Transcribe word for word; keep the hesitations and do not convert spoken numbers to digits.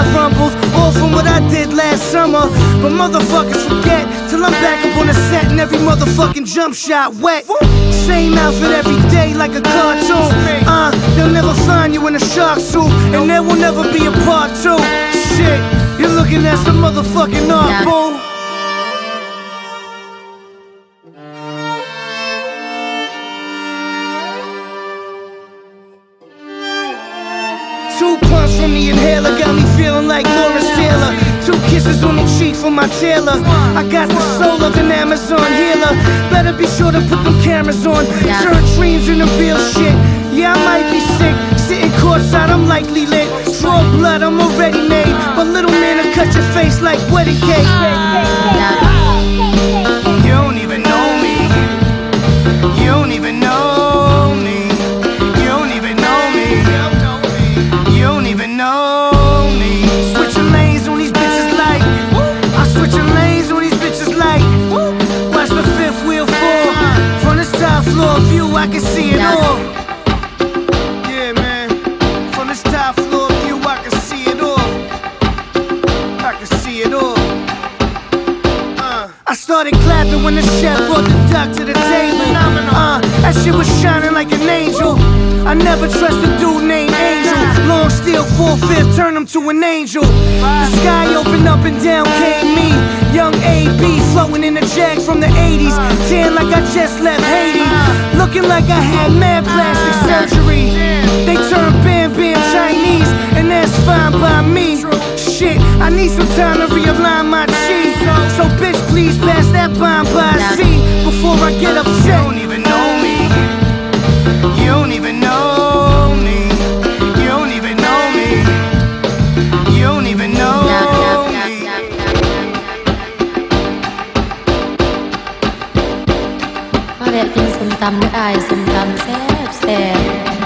rumbles, all from what I did last summer. But motherfuckers forget till I'm back up on the set and every motherfucking jump shot wet. Same outfit every day like a cartoon. Uh, they'll never find you in a shark suit, and there will never be a part two. Shit, you're looking at some motherfucking art, boo. Two pumps from the inhaler got me feeling like Lawrence Taylor. Two kisses on the cheek from my tailor. I got the soul of an Amazon healer. Better be sure to put them cameras on. Turn dreams into real shit. Yeah, I might be sick. Sitting courtside, I'm likely lit. Draw blood, I'm already made. But little man will cut your face like wedding cake. You don't even know me. You don't even know me. You don't even know me. You don't even know me. Switching lanes on these bitches like I switching lanes on these bitches like watch the fifth wheel fall. From this top floor view I can see it all. Yeah, man. From this top floor view I can see it all. I can see it all. uh. I started clapping when the chef brought the duck to the table. uh, That shit was shining like an angel. I never trust a dude named Angel. Long steel, four-fifth, turn him to an angel. The sky opened up and down came me. Young A B floating in a jag from the eighties. Tan like I just left Haiti. Looking like I had mad plastic surgery. They turn Bam Bam Chinese, and that's fine by me. Shit, I need some time to realign my chi. So bitch, please pass that bomb by C before I get upset. You don't even know me. You don't even know me. You don't even know me. You don't even know me. มาแวะกินส้มตำได้ส้มตำแซ่บแซ่บ